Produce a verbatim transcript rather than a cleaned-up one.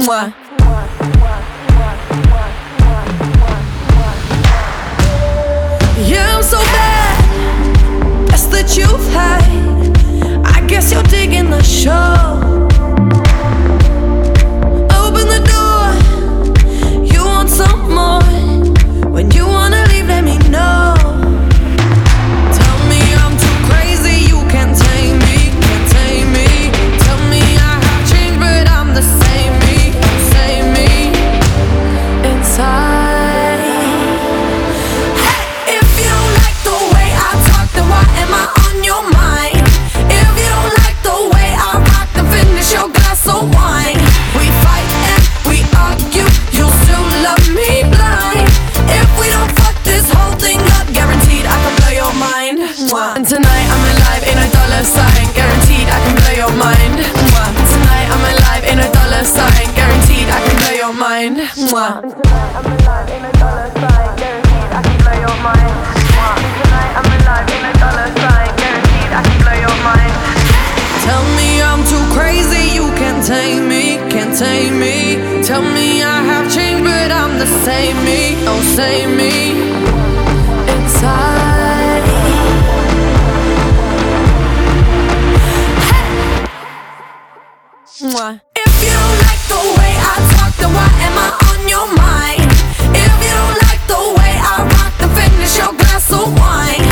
Mwah. Yeah, I'm so bad. That's the truth, hide. I guess you're digging the show. Open the door. You want some more. When you wanna leave, let me know. Tell me I'm too crazy, you can't tame me, can't tame me. Tell me I have changed, but I'm the same me, same me inside. Hey, if you don't like the way I talk, then why am I on your mind? If you don't like the way I rock, then finish your glass of wine. We fight and we argue, you'll still love me blind. If we don't fuck this whole thing up, guaranteed I can blow your mind. Mwah. And tonight I'm alive in a dollar sign, guaranteed I can blow your mind. Mwah. And tonight I'm alive in a dollar sign, guaranteed I can blow your mind. Mwah. And tonight I'm alive in a dollar sign, guaranteed I can blow your mind. Mwah. And tonight I'm alive in a dollar sign, guaranteed I can blow your mind. Tell me I'm too crazy, you can't tame me, can't tame me. Tell me I have changed, but I'm the same me, oh same me inside. Hey! Mwah. If you don't like the way I talk, then why am I on your mind? If you don't like the way I rock, then finish your glass of wine.